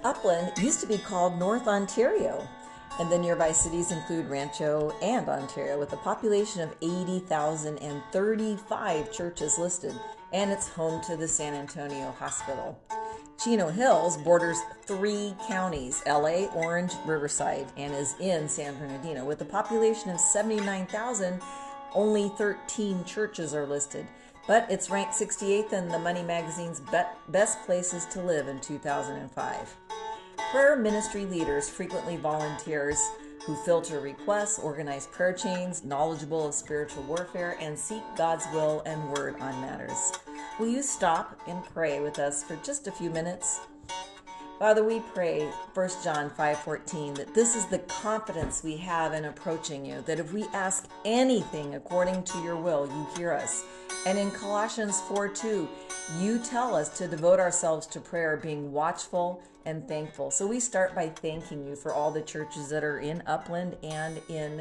Upland used to be called North Ontario, and the nearby cities include Rancho and Ontario, with a population of 80,000 and 35 churches listed, and it's home to the San Antonio Hospital. Chino Hills borders 3 counties, LA, Orange, Riverside, and is in San Bernardino. With a population of 79,000, only 13 churches are listed, but it's ranked 68th in the Money Magazine's Best Places to Live in 2005. Prayer ministry leaders, frequently volunteers who filter requests, organize prayer chains, knowledgeable of spiritual warfare, and seek God's will and word on matters. Will you stop and pray with us for just a few minutes? Father, we pray, 1 John 5:14, that this is the confidence we have in approaching you, that if we ask anything according to your will, you hear us. And in Colossians 4:2, you tell us to devote ourselves to prayer, being watchful and thankful. So we start by thanking you for all the churches that are in Upland and in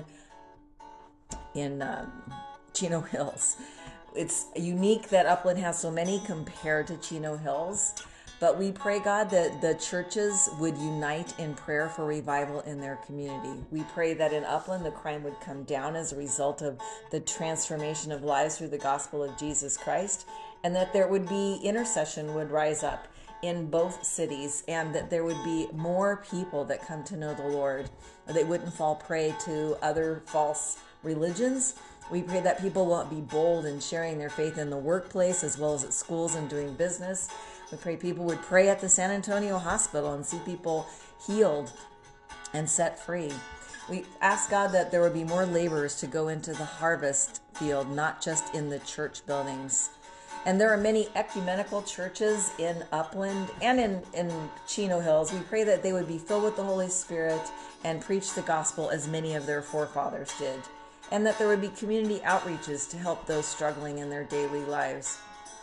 Chino Hills. It's unique that Upland has so many compared to Chino Hills. But we pray, God, that the churches would unite in prayer for revival in their community. We pray that in Upland, the crime would come down as a result of the transformation of lives through the gospel of Jesus Christ, and that there would be intercession would rise up in both cities, and that there would be more people that come to know the Lord. They wouldn't fall prey to other false religions. We pray that people will be bold in sharing their faith in the workplace as well as at schools and doing business. We pray people would pray at the San Antonio Hospital and see people healed and set free. We ask, God, that there would be more laborers to go into the harvest field, not just in the church buildings. And there are many ecumenical churches in Upland and in Chino Hills. We pray that they would be filled with the Holy Spirit and preach the gospel as many of their forefathers did. And that there would be community outreaches to help those struggling in their daily lives.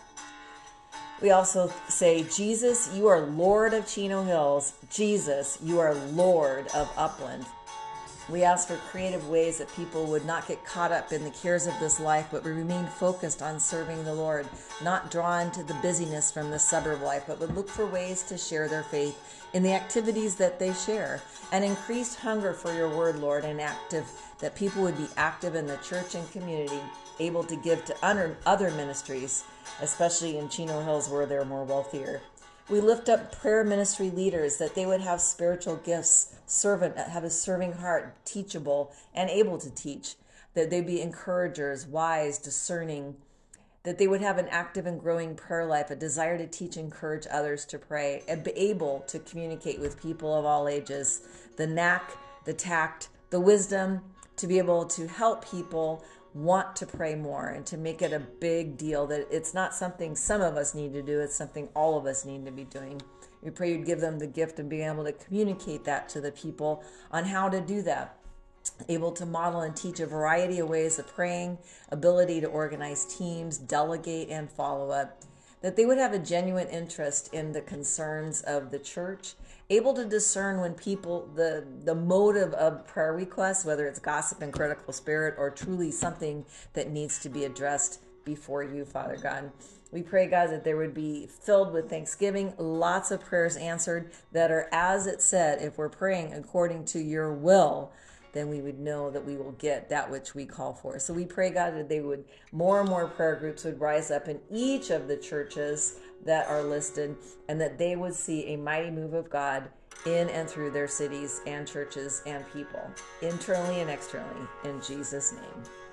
We also say, Jesus, you are Lord of Chino Hills. Jesus, you are Lord of Upland. We ask for creative ways that people would not get caught up in the cares of this life, but would remain focused on serving the Lord, not drawn to the busyness from the suburb life, but would look for ways to share their faith in the activities that they share. An increased hunger for your word, Lord, and that people would be active in the church and community, able to give to other ministries, especially in Chino Hills where they're more wealthier. We lift up prayer ministry leaders, that they would have spiritual gifts, have a serving heart, teachable and able to teach, that they be encouragers, wise, discerning, that they would have an active and growing prayer life, a desire to teach and encourage others to pray, and be able to communicate with people of all ages, the knack, the tact, the wisdom to be able to help people want to pray more and to make it a big deal, that it's not something some of us need to do, it's something all of us need to be doing. We pray you'd give them the gift of being able to communicate that to the people on how to do that, able to model and teach a variety of ways of praying, ability to organize teams, delegate, and follow up, that they would have a genuine interest in the concerns of the church, able to discern when people, the motive of prayer requests, whether it's gossip and critical spirit or truly something that needs to be addressed before you, Father God. We pray, God, that there would be filled with thanksgiving, lots of prayers answered that are as it said. If we're praying according to your will, then we would know that we will get that which we call for. So we pray, God, that more and more prayer groups would rise up in each of the churches that are listed, and that they would see a mighty move of God in and through their cities and churches and people, internally and externally, in Jesus' name.